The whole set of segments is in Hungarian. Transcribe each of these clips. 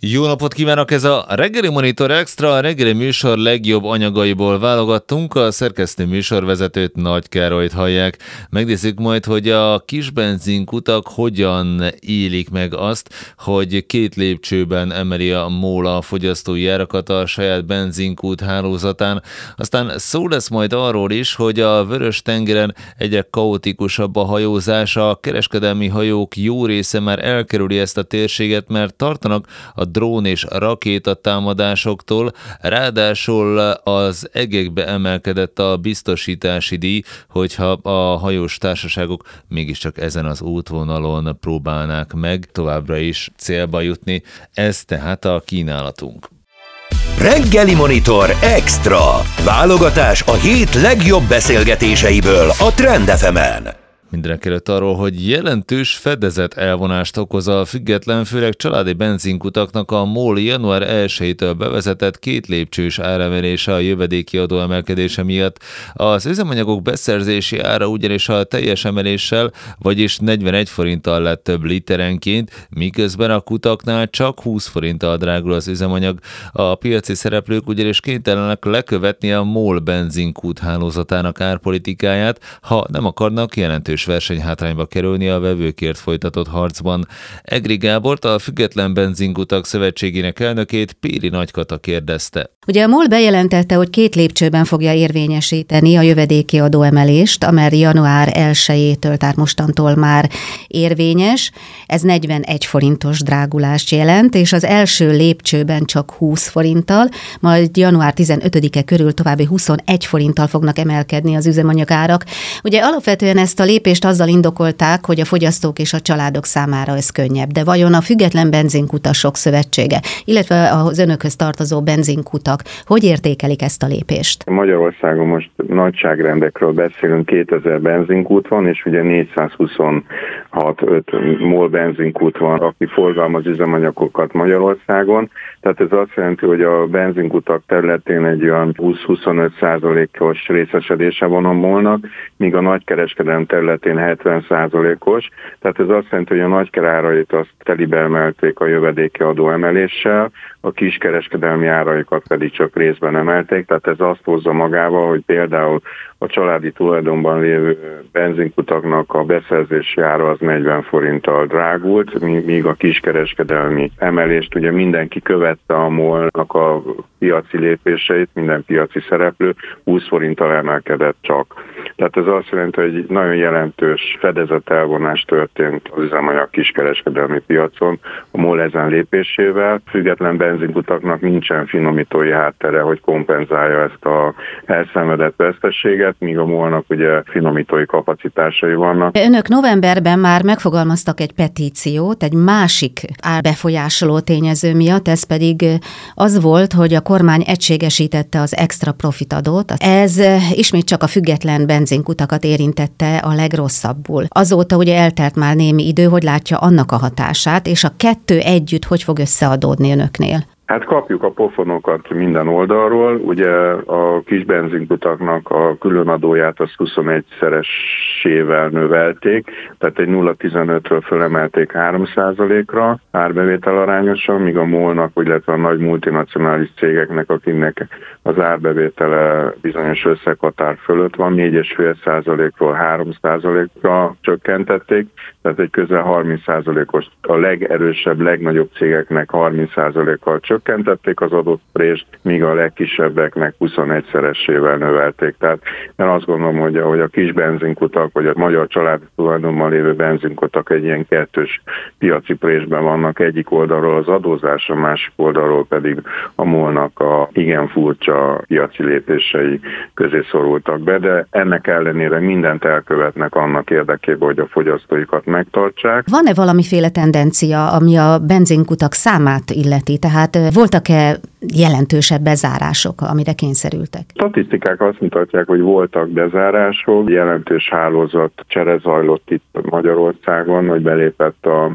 Jó napot kívánok! Ez a Reggeli Monitor Extra, a reggeli műsor legjobb anyagaiból válogattunk. A szerkesztő műsorvezetőt, Nagy Károlyt hallják. Megnézzük majd, hogy a kis benzinkutak hogyan élik meg azt, hogy 2 lépcsőben emeli a MOL a fogyasztói árakat a saját benzinkút hálózatán. Aztán szó lesz majd arról is, hogy a Vörös-tengeren egyre kaotikusabb a hajózás. A kereskedelmi hajók jó része már elkerüli ezt a térséget, mert tartanak a drón és rakéta támadásoktól, ráadásul az egekbe emelkedett a biztosítási díj, hogyha a hajós társaságok mégiscsak ezen az útvonalon próbálnák meg továbbra is célba jutni. Ez tehát a kínálatunk. Reggeli Monitor Extra. Válogatás a hét legjobb beszélgetéseiből a Trend FM-en. Mindenekelőtt arról, hogy jelentős fedezet elvonást okoz a független, főleg családi benzinkutaknak a MOL január 1-től bevezetett 2 lépcsős áremelése a jövedéki adó emelkedése miatt. Az üzemanyagok beszerzési ára ugyanis a teljes emeléssel, vagyis 41 forinttal lett több literenként, miközben a kutaknál csak 20 forinttal drágul az üzemanyag. A piaci szereplők ugyanis kénytelenek lekövetni a MOL benzinkút hálózatának árpolitikáját, ha nem akarnak jelentős versenyhátrányba kerülni a vevőkért folytatott harcban. Egri Gábort, a Független Benzinkutak Szövetségének elnökét Péli Nagykata kérdezte. Ugye a MOL bejelentette, hogy 2 lépcsőben fogja érvényesíteni a jövedéki adóemelést, amely január 1-től, tehát mostantól már érvényes. Ez 41 forintos drágulást jelent, és az első lépcsőben csak 20 forinttal, majd január 15-e körül további 21 forinttal fognak emelkedni az üzemanyagárak. Ugye alapvetően ezt a lépést azzal indokolták, hogy a fogyasztók és a családok számára ez könnyebb. De vajon a Független Benzinkutasok Szövetsége, illetve az önökhöz tartozó benzinkutak, hogy értékelik ezt a lépést? Magyarországon most nagyságrendekről beszélünk, 2000 benzinkút van, és ugye 426 MOL benzinkút van, aki forgalmaz üzemanyagokat Magyarországon. Tehát ez azt jelenti, hogy a benzinkutak területén egy olyan 20-25%-os részesedése van a MOL-nak, míg a nagykereskedelem területén 70%-os. Tehát ez azt jelenti, hogy a nagyker árait azt telibe emelték a jövedéki adó emeléssel, a kiskereskedelmi áraikat pedig csak részben emelték, tehát ez azt hozza magával, hogy például a családi tulajdonban lévő benzinkutaknak a beszerzési ára az 40 forinttal drágult, míg a kiskereskedelmi emelést ugye mindenki követte a MOL-nak a piaci lépéseit, minden piaci szereplő 20 forinttal emelkedett csak. Tehát ez azt jelenti, hogy egy nagyon jelentős fedezetelvonás történt az üzemanyag kiskereskedelmi piacon a MOL ezen lépésével. Független benzinkutaknak nincsen finomítói háttere, hogy kompenzálja ezt a elszenvedett veszteséget, míg a MOL-nak ugye finomítói kapacitásai vannak. Önök novemberben már megfogalmaztak egy petíciót, egy másik árbefolyásoló tényező miatt, ez pedig az volt, hogy a kormány egységesítette az extra profit adót. Ez ismét csak a független benzinkutakat érintette a legrosszabbul. Azóta ugye eltelt már némi idő, hogy látja annak a hatását, és a 2 együtt hogy fog összeadódni önöknél? Hát kapjuk a pofonokat minden oldalról, ugye a kis benzinkutaknak a különadóját azt 21-szeresével növelték, tehát egy 0,15-ről fölemelték 3%-ra árbevétel arányosan, míg a MOL-nak, illetve a nagy multinacionális cégeknek, akinek az árbevétele bizonyos összeghatár fölött van, 4,5%-ról 3%-ra csökkentették, tehát egy közel 30%-os, a legerősebb, legnagyobb cégeknek 30%-kal csökkentették az adott prést, míg a legkisebbeknek 21-szeresével növelték. Tehát én azt gondolom, hogy a kis benzinkutak, vagy a magyar családi tulajdonban lévő benzinkutak egy ilyen kettős piaci présben vannak. Egyik oldalról az adózás, a másik oldalról pedig a MOL-nak a igen furcsa piaci lépései közé szorultak be, de ennek ellenére mindent elkövetnek annak érdekében, hogy a fogyasztóikat megtartsák. Van-e valamiféle tendencia, ami a benzinkutak számát illeti? Tehát voltak-e jelentősebb bezárások, amire kényszerültek? Statisztikák azt mutatják, hogy voltak bezárások, jelentős hálózat csere zajlott itt Magyarországon, hogy belépett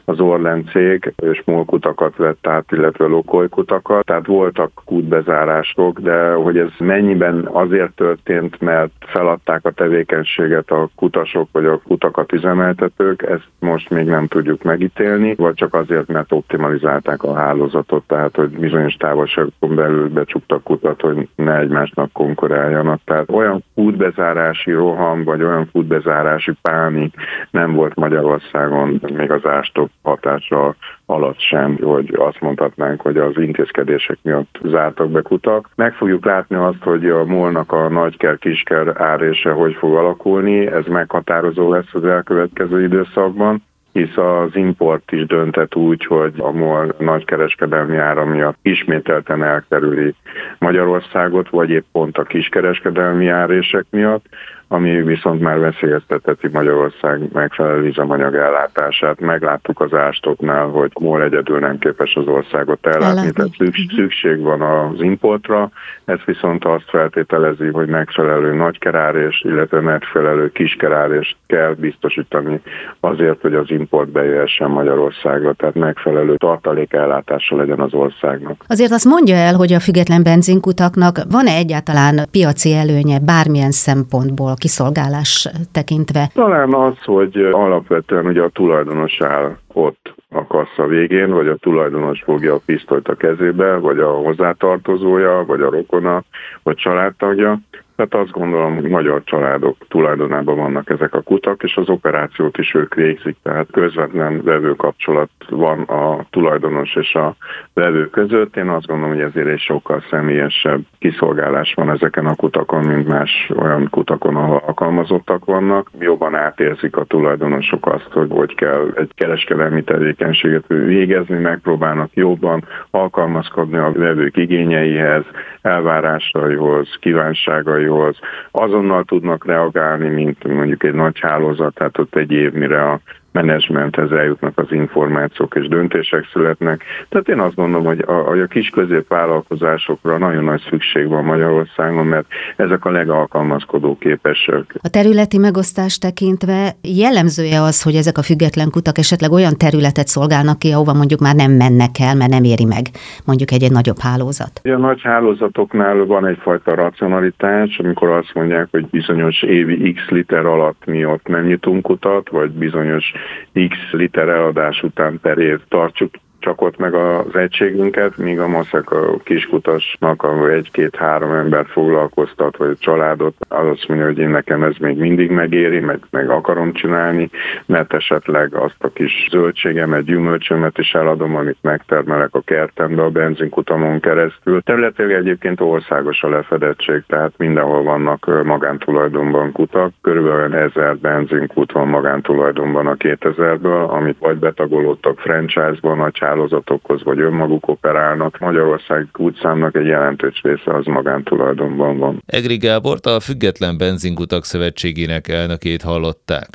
az Orlen cég, és MOL kutakat vett át, illetve Lokoly kutakat, tehát voltak kútbezárások, de hogy ez mennyiben azért történt, mert feladták a tevékenységet a kutasok vagy a kutakat üzemeltetők, ezt most még nem tudjuk megítélni, vagy csak azért, mert optimalizálták a hálózatot, tehát hogy bizonyos távolságokon belül becsuktak kutat, hogy ne egymásnak konkuráljanak. Tehát olyan kútbezárási roham, vagy olyan kútbezárási pánik nem volt Magyarországon még az ástok hatása alatt sem, hogy azt mondhatnánk, hogy az intézkedések miatt zártak be kutak. Meg fogjuk látni azt, hogy a MOL-nak a nagyker-kisker árése hogy fog alakulni, ez meghatározó lesz az elkövetkező időszakban, hisz az import is döntett úgy, hogy a MOL nagykereskedelmi ára miatt ismételten elkerüli Magyarországot, vagy épp pont a kiskereskedelmi árések miatt, ami viszont már veszélyezteteti Magyarország megfelelő üzemanyag ellátását. Megláttuk az ástoknál, hogy MOL egyedül nem képes az országot ellátni, tehát szükség van az importra, ez viszont azt feltételezi, hogy megfelelő nagykerárés, illetve megfelelő kiskerárést kell biztosítani azért, hogy az import bejöhessen Magyarországra, tehát megfelelő tartalékellátása legyen az országnak. Azért azt mondja el, hogy a független benzinkutaknak van-e egyáltalán piaci előnye bármilyen szempontból kiszolgálás tekintve? Talán az, hogy alapvetően ugye a tulajdonos áll ott a kassa végén, vagy a tulajdonos fogja a pisztolyt a kezébe, vagy a hozzátartozója, vagy a rokona, vagy családtagja. Tehát azt gondolom, hogy magyar családok tulajdonában vannak ezek a kutak, és az operációt is ők végzik, tehát közvetlen vevőkapcsolat van a tulajdonos és a vevő között. Én azt gondolom, hogy ezért egy sokkal személyesebb kiszolgálás van ezeken a kutakon, mint más olyan kutakon, ahol alkalmazottak vannak. Jobban átérzik a tulajdonosok azt, hogy kell egy kereskedelmi tevékenységet végezni, megpróbálnak jobban alkalmazkodni a vevők igényeihez, elvárásaihoz, kívánságaihoz, azonnal tudnak reagálni, mint mondjuk egy nagy hálózat, tehát ott egy év, mire a menedzsmenthez eljutnak az információk és döntések születnek. Tehát én azt gondolom, hogy a kis középvállalkozásokra nagyon nagy szükség van Magyarországon, mert ezek a legalkalmazkodó képesek. A területi megosztást tekintve jellemzője az, hogy ezek a független kutak esetleg olyan területet szolgálnak ki, ahova mondjuk már nem mennek el, mert nem éri meg mondjuk egy nagyobb hálózat. A nagy hálózatoknál van egyfajta racionalitás, amikor azt mondják, hogy bizonyos évi x liter alatt mi ott nem nyitunk kutat, vagy bizonyos x liter eladás után per év tartsuk csak ott meg az egységünket, míg a maszek a kiskutasnak, ahol 1-2-3 ember foglalkoztat, vagy a családot, az azt mondja, hogy én nekem ez még mindig megéri, meg akarom csinálni, mert esetleg azt a kis zöldségemet, gyümölcsömet is eladom, amit megtermelek a kertembe a benzinkutamon keresztül. Területileg egyébként országos a lefedettség, tehát mindenhol vannak magántulajdonban kutak, körülbelül 1000 benzinkút van magántulajdonban a 2000-ből, amit vagy betagolódtak franchise-ban, nagy hálózatokhoz, vagy önmaguk operálnak. Magyarország kútszámnak egy jelentős része az magántulajdonban van. Egri Gábort, a Független Benzinkutak Szövetségének elnökét hallották.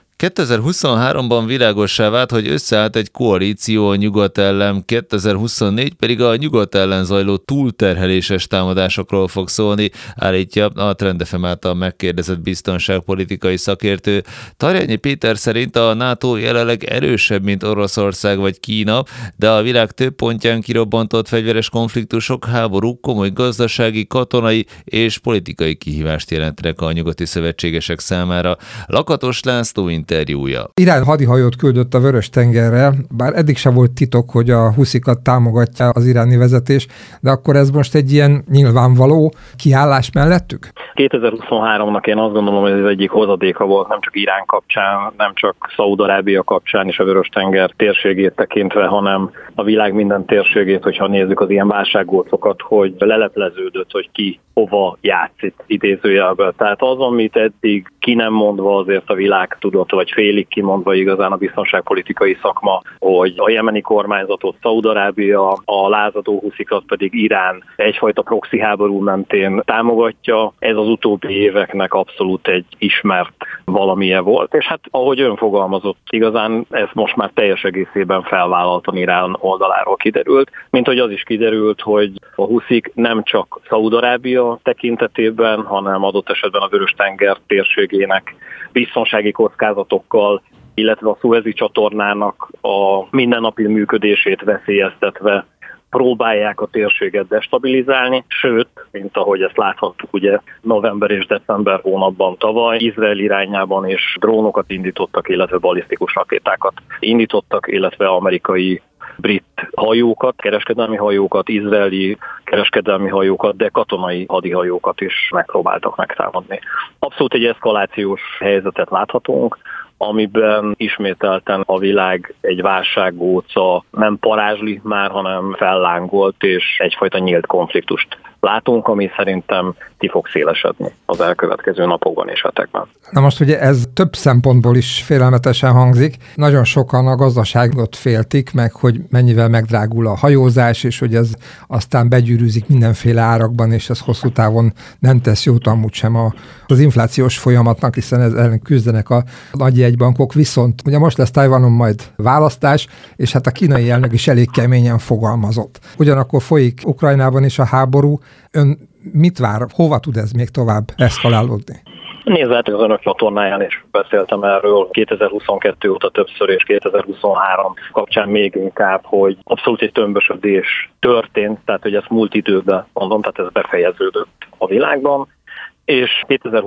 2023-ban világossá vált, hogy összeállt egy koalíció a nyugat ellen, 2024 pedig a nyugat ellen zajló túlterheléses támadásokról fog szólni, állítja a Trend FM által megkérdezett biztonságpolitikai szakértő. Tarjányi Péter szerint a NATO jelenleg erősebb, mint Oroszország vagy Kína, de a világ több pontján kirobbantott fegyveres konfliktusok, háborúk komoly gazdasági, katonai és politikai kihívást jelentenek a nyugati szövetségesek számára. Lakatos László interjúja. Irán hadihajót küldött a Vörös-tengerre, bár eddig sem volt titok, hogy a huszikat támogatja az iráni vezetés, de akkor ez most egy ilyen nyilvánvaló kiállás mellettük? 2023-nak én azt gondolom, hogy ez egyik hozadéka volt nem csak Irán kapcsán, nem csak Szaúd-Arábia kapcsán és a Vörös-tenger térségét tekintve, hanem a világ minden térségét, hogyha nézzük az ilyen válsággócokat, hogy lelepleződött, hogy ki hova játszik idézőjelben. Tehát az, amit eddig ki nem mondva azért a világ tudott, vagy félig kimondva igazán a biztonságpolitikai szakma, hogy a jemeni kormányzatot Szaúd-Arábia, a lázadó huszikat pedig Irán egyfajta proxy háború mentén támogatja. Ez az utóbbi éveknek abszolút egy ismert valamilyen volt. És hát ahogy ön fogalmazott, igazán ez most már teljes egészében felvállaltan Irán oldaláról kiderült, mint hogy az is kiderült, hogy a huszik nem csak Szaúd-Arábia tekintetében, hanem adott esetben a Vörös-tenger térségének biztonsági kockázatokkal illetve a Szuezi csatornának a mindennapi működését veszélyeztetve próbálják a térséget destabilizálni, sőt, mint ahogy ezt láthattuk ugye november és december hónapban tavaly, Izrael irányában is drónokat indítottak, illetve balisztikus rakétákat indítottak, illetve amerikai brit hajókat, kereskedelmi hajókat, izraeli kereskedelmi hajókat, de katonai hadihajókat is megpróbáltak megtámadni. Abszolút egy eszkalációs helyzetet láthatunk, amiben ismételten a világ egy válsággóca nem parázsli már, hanem fellángolt, és egyfajta nyílt konfliktust látunk, ami szerintem ki fog szélesedni az elkövetkező napokban és hetekben. Na most ugye ez több szempontból is félelmetesen hangzik. Nagyon sokan a gazdaságot féltik meg, hogy mennyivel megdrágul a hajózás, és hogy ez aztán begyűrűzik mindenféle árakban, és ez hosszú távon nem tesz jót amúgy sem az inflációs folyamatnak, hiszen ez ellen küzdenek a nagy jegybankok. Viszont ugye most lesz Tajvanon majd választás, és hát a kínai elnök is elég keményen fogalmazott. Ugyanakkor folyik Ukrajnában is a háború. Ön mit vár? Hova tud ez még tovább eszkalálódni? Nézd, hát az önök csatornáján is beszéltem erről 2022 óta többször, és 2023 kapcsán még inkább, hogy abszolút egy tömbösödés történt, tehát hogy ezt múlt időben mondom, tehát ez befejeződött a világban, és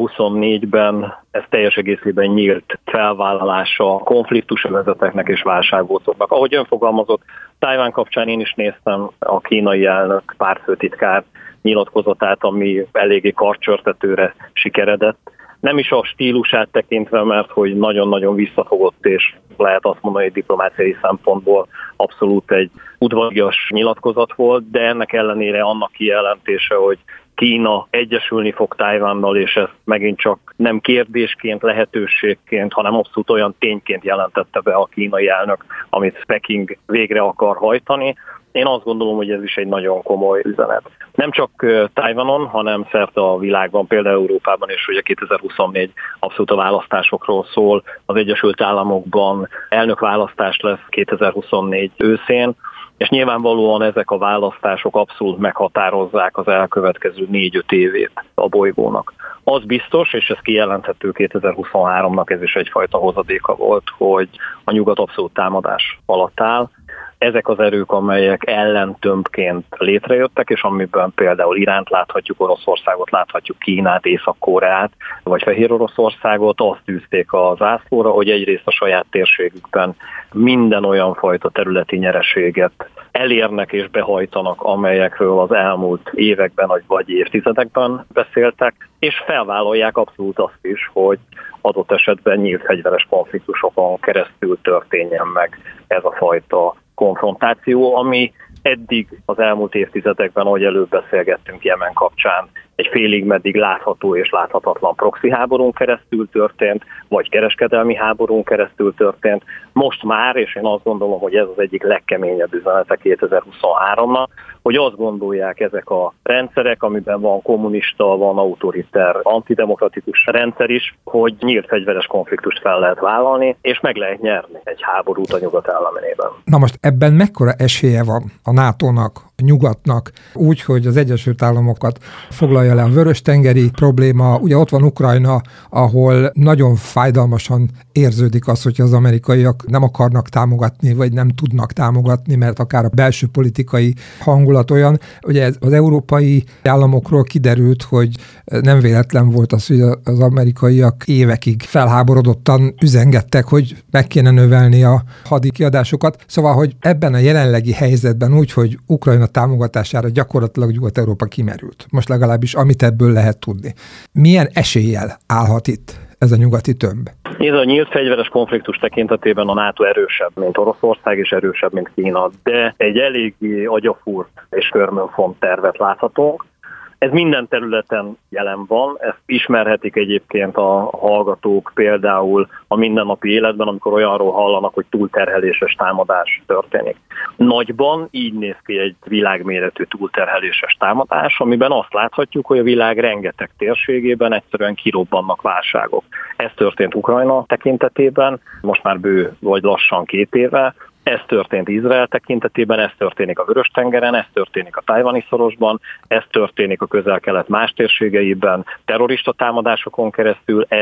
2024-ben ez teljes egészében nyílt felvállalása konfliktusövezeteknek és válságócoknak. Ahogy ön fogalmazott, Tajván kapcsán én is néztem a kínai elnök pártfőtitkár nyilatkozatát, ami eléggé karcsörtetőre sikeredett. Nem is a stílusát tekintve, mert hogy nagyon-nagyon visszafogott, és lehet azt mondani, hogy diplomáciai szempontból abszolút egy udvarias nyilatkozat volt, de ennek ellenére annak kijelentése, hogy Kína egyesülni fog Tajvannal, és ezt megint csak nem kérdésként, lehetőségként, hanem abszolút olyan tényként jelentette be a kínai elnök, amit Peking végre akar hajtani. Én azt gondolom, hogy ez is egy nagyon komoly üzenet. Nem csak Tajvanon, hanem szerte a világban, például Európában is, ugye 2024 abszolút a választásokról szól. Az Egyesült Államokban elnökválasztás lesz 2024 őszén, és nyilvánvalóan ezek a választások abszolút meghatározzák az elkövetkező 4-5 évét a bolygónak. Az biztos, és ez kijelenthető 2023-nak, ez is egyfajta hozadéka volt, hogy a nyugat abszolút támadás alatt áll. Ezek az erők, amelyek ellentömbként létrejöttek, és amiben például Iránt láthatjuk, Oroszországot láthatjuk, Kínát, Észak-Koreát, vagy Fehér Oroszországot, azt tűzték a zászlóra, hogy egyrészt a saját térségükben minden olyan fajta területi nyereséget elérnek és behajtanak, amelyekről az elmúlt években vagy évtizedekben beszéltek, és felvállalják abszolút azt is, hogy adott esetben nyílt fegyveres konfliktusokon keresztül történjen meg ez a fajta konfrontáció, ami eddig az elmúlt évtizedekben, ahogy előbb beszélgettünk Jemen kapcsán, egy félig meddig látható és láthatatlan proxy háborún keresztül történt, vagy kereskedelmi háborún keresztül történt. Most már, és én azt gondolom, hogy ez az egyik legkeményebb üzenete 2023-nak, hogy azt gondolják ezek a rendszerek, amiben van kommunista, van autoriter, antidemokratikus rendszer is, hogy nyílt fegyveres konfliktust fel lehet vállalni, és meg lehet nyerni egy háborút a nyugat ellenében. Na most ebben mekkora esélye van a NATO-nak, a nyugatnak, úgy, hogy az Egyesült Államokat foglalja le a vörös-tengeri probléma. Ugye ott van Ukrajna, ahol nagyon fájdalmasan érződik az, hogy az amerikaiak nem akarnak támogatni, vagy nem tudnak támogatni, mert akár a belső politikai hangulat olyan. Ugye az európai államokról kiderült, hogy nem véletlen volt az, hogy az amerikaiak évekig felháborodottan üzengettek, hogy meg kéne növelni a hadi kiadásokat. Szóval, hogy ebben a jelenlegi helyzetben úgy, hogy Ukrajna támogatására gyakorlatilag Nyugat-Európa kimerült. Most legalábbis amit ebből lehet tudni. Milyen eséllyel állhat itt ez a nyugati tömb? Ez a nyílt fegyveres konfliktus tekintetében a NATO erősebb, mint Oroszország, és erősebb, mint Kína, de egy eléggé agyafúrt és körmönfont tervet láthatunk. Ez minden területen jelen van, ezt ismerhetik egyébként a hallgatók például a mindennapi életben, amikor olyanról hallanak, hogy túlterheléses támadás történik. Nagyban így néz ki egy világméretű túlterheléses támadás, amiben azt láthatjuk, hogy a világ rengeteg térségében egyszerűen kirobbannak válságok. Ez történt Ukrajna tekintetében, most már bő vagy lassan 2 éve, ez történt Izrael tekintetében, ez történik a Vörös-tengeren, ez történik a Tajvani szorosban, ez történik a Közel-Kelet más térségeiben, terrorista támadásokon keresztül, ezt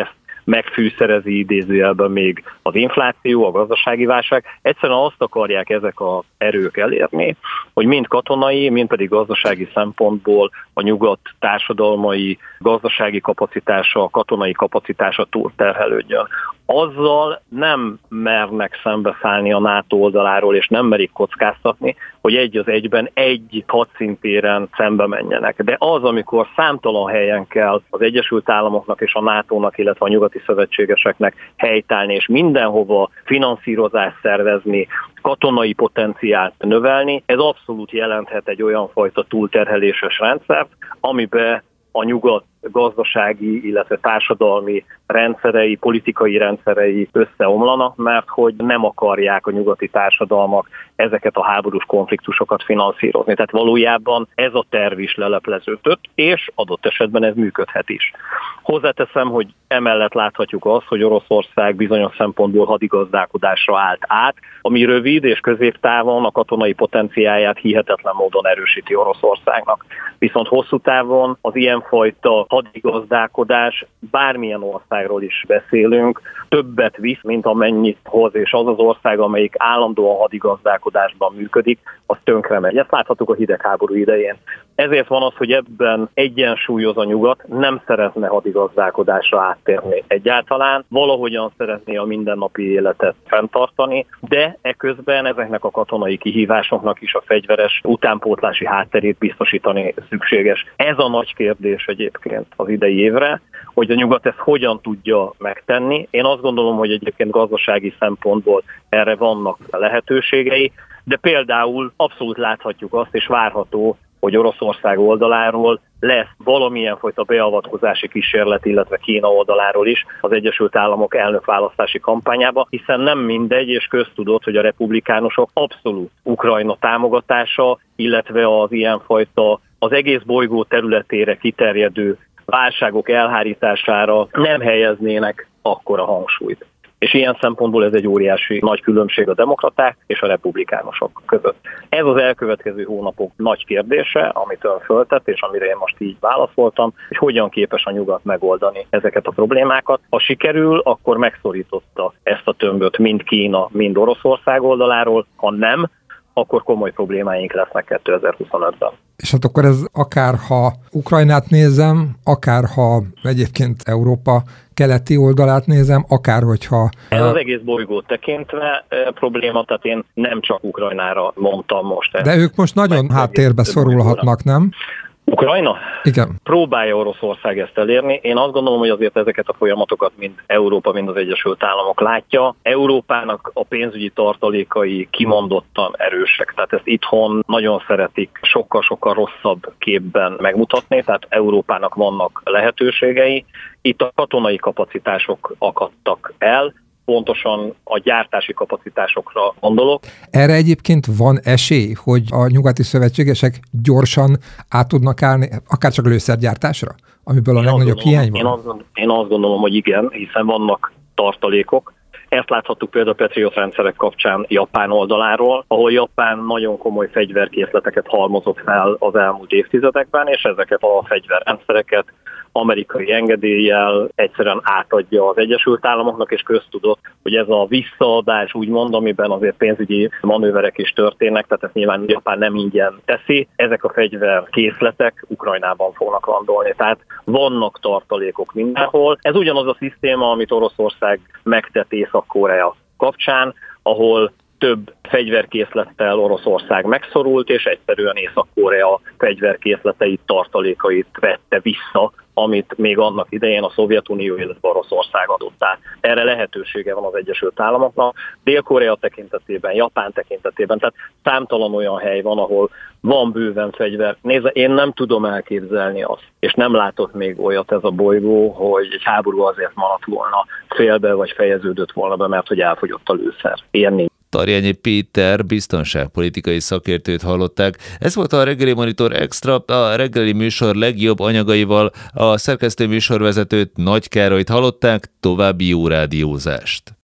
megfűszerezi idézőjelben még az infláció, a gazdasági válság. Egyszerűen azt akarják ezek az erők elérni, hogy mind katonai, mind pedig gazdasági szempontból a nyugat társadalmai, gazdasági kapacitása, katonai kapacitása túlterhelődjön. Azzal nem mernek szembeszállni a NATO oldaláról, és nem merik kockáztatni, hogy egy az egyben egy hadszintéren szembe menjenek. De az, amikor számtalan helyen kell az Egyesült Államoknak és a NATO-nak, illetve a nyugati szövetségeseknek helytállni, és mindenhova finanszírozást szervezni, katonai potenciált növelni, ez abszolút jelenthet egy olyan fajta túlterheléses rendszert, amiben a nyugat gazdasági, illetve társadalmi rendszerei, politikai rendszerei összeomlanak, mert hogy nem akarják a nyugati társadalmak ezeket a háborús konfliktusokat finanszírozni. Tehát valójában ez a terv is lelepleződött, és adott esetben ez működhet is. Hozzáteszem, hogy emellett láthatjuk azt, hogy Oroszország bizonyos szempontból hadigazdálkodásra állt át, ami rövid és középtávon a katonai potenciáját hihetetlen módon erősíti Oroszországnak. Viszont hosszú távon az ilyenfajta hadigazdálkodás, bármilyen országról is beszélünk, többet visz, mint amennyit hoz, és az az ország, amelyik állandóan hadigazdálkodásban működik, az tönkre megy. Ezt láthatjuk a hidegháború idején. Ezért van az, hogy ebben egyensúlyoz a nyugat, nem szeretne hadigazdálkodásra áttérni egyáltalán, valahogyan szeretné a mindennapi életet fenntartani, de eközben ezeknek a katonai kihívásoknak is a fegyveres utánpótlási hátterét biztosítani szükséges. Ez a nagy kérdés egyébként az idei évre, hogy a nyugat ezt hogyan tudja megtenni. Én azt gondolom, hogy egyébként gazdasági szempontból erre vannak lehetőségei, de például abszolút láthatjuk azt, és várható, hogy Oroszország oldaláról lesz valamilyen fajta beavatkozási kísérlet, illetve Kína oldaláról is az Egyesült Államok elnökválasztási kampányába, hiszen nem mindegy, és köztudott, hogy a republikánusok abszolút Ukrajna támogatása, illetve az ilyenfajta az egész bolygó területére kiterjedő válságok elhárítására nem helyeznének akkora hangsúlyt. És ilyen szempontból ez egy óriási nagy különbség a demokraták és a republikánusok között. Ez az elkövetkező hónapok nagy kérdése, amit ön föltett, és amire én most így válaszoltam, és hogyan képes a nyugat megoldani ezeket a problémákat. Ha sikerül, akkor megszorította ezt a tömböt mind Kína, mind Oroszország oldaláról, ha nem, akkor komoly problémáink lesznek 2025-ben. És hát akkor ez akár ha Ukrajnát nézem, akár ha egyébként Európa keleti oldalát nézem, akár hogyha... Ez az egész bolygót tekintve probléma, tehát én nem csak Ukrajnára mondtam most. De ők most nagyon háttérbe szorulhatnak, nem? Ukrajna? Igen. Próbálja Oroszország ezt elérni. Én azt gondolom, hogy azért ezeket a folyamatokat mind Európa, mind az Egyesült Államok látja. Európának a pénzügyi tartalékai kimondottan erősek. Tehát ezt itthon nagyon szeretik sokkal-sokkal rosszabb képben megmutatni. Tehát Európának vannak lehetőségei. Itt a katonai kapacitások akadtak el. Pontosan a gyártási kapacitásokra gondolok. Erre egyébként van esély, hogy a nyugati szövetségesek gyorsan át tudnak állni, akár csak lőszergyártásra, amiből a legnagyobb hiány van? Én azt gondolom, hogy igen, hiszen vannak tartalékok. Ezt láthattuk például a Patriot rendszerek kapcsán Japán oldaláról, ahol Japán nagyon komoly fegyverkészleteket halmozott fel az elmúlt évtizedekben, és ezeket a fegyverrendszereket amerikai engedéllyel egyszerűen átadja az Egyesült Államoknak, és köztudott, hogy ez a visszaadás úgymond, amiben azért pénzügyi manőverek is történnek, tehát ezt nyilván Japán nem ingyen teszi, ezek a fegyverkészletek Ukrajnában fognak landolni. Tehát vannak tartalékok mindenhol. Ez ugyanaz a szisztéma, amit Oroszország megtett Észak-Korea kapcsán, ahol több fegyverkészlettel Oroszország megszorult, és egyszerűen Észak-Korea fegyverkészleteit, tartalékait vette vissza, amit még annak idején a Szovjetunió, illetve Oroszország adott át. Erre lehetősége van az Egyesült Államoknak, Dél-Korea tekintetében, Japán tekintetében, tehát számtalan olyan hely van, ahol van bőven fegyver. Nézze, én nem tudom elképzelni azt, és nem látott még olyat ez a bolygó, hogy egy háború azért maradt volna félbe, vagy fejeződött volna be, mert hogy elfogyott a lőszer. Ilyen nincs. Tarjányi Péter biztonságpolitikai szakértőt hallották. Ez volt a Reggeli Monitor Extra, a reggeli műsor legjobb anyagaival. A szerkesztő műsorvezetőt, Nagy Károlyt hallották, további jó rádiózást.